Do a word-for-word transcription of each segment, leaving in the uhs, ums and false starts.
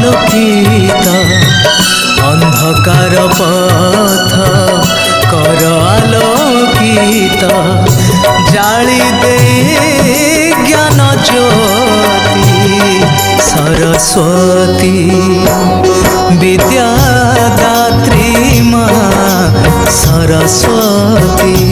आलोकित अंधकार पथ कर आलोकित जाली दे ज्ञान ज्योति सरस्वती विद्यादात्री माँ सरस्वती।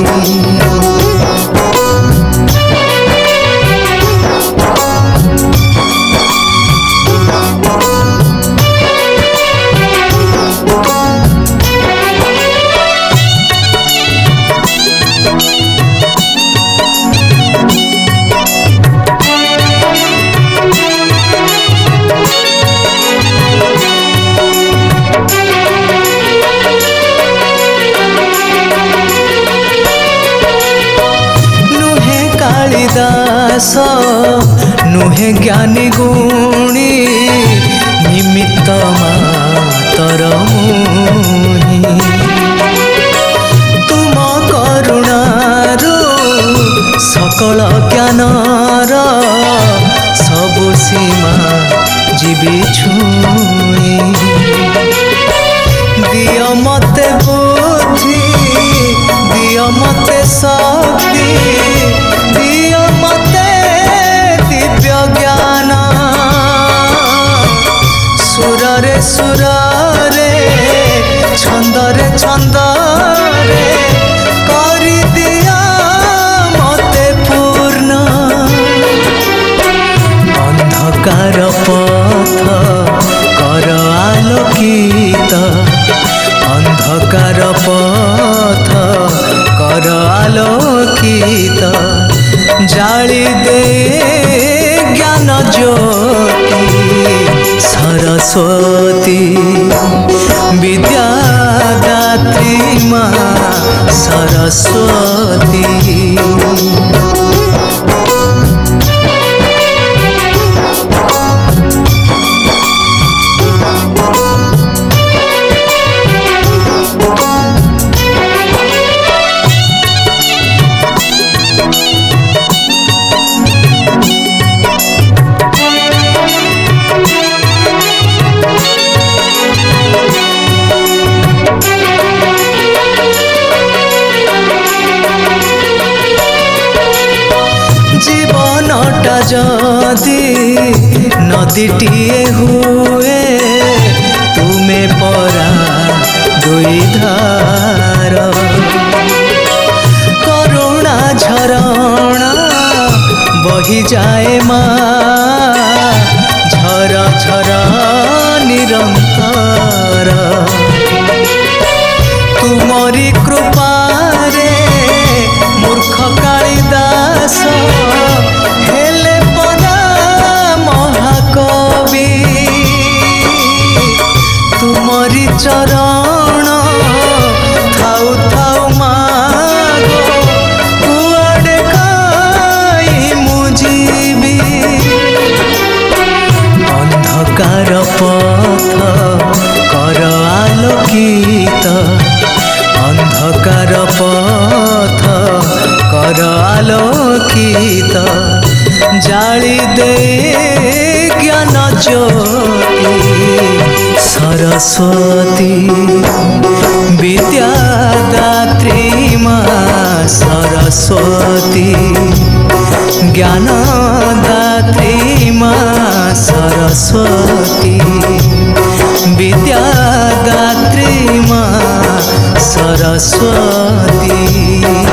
दास नुहे ज्ञानी गुणी निमित्त मातर मुहि तुम करुणारो सकल ज्ञानर सबु सीमा जीवी छुई दिय मते बुद्धि दिय मते शक्ति दिय मते दिव्य ज्ञान सुररे सुररे छंदरे छंदरे करि दिया मते पूर्ण अंधकार पथ कर आलोकित अंधकार पथ कर आलोकित जाली दे ज्ञान ज्योति सरस्वती विद्यादात्री माँ सरस्वती। जीवनटा जदि नदीटीए हुए तुम्हें परा दुई धार करुणा झरणा बही जाए माँ झर झर निरंतर तुमरी कृपारे मूर्ख कालिदास हेले परा महाकवि तुमरी चरण थाउ थाउ मागो कुआडे काई मुजीबी अंधकार पथ कर आलोकित अंधकार पथ कर आलोकित जाली दे ज्ञान ज्योति सरस्वती विद्यादात्री माँ सरस्वती ज्ञानदात्री माँ सरस्वती विद्यादात्री माँ सरस्वती।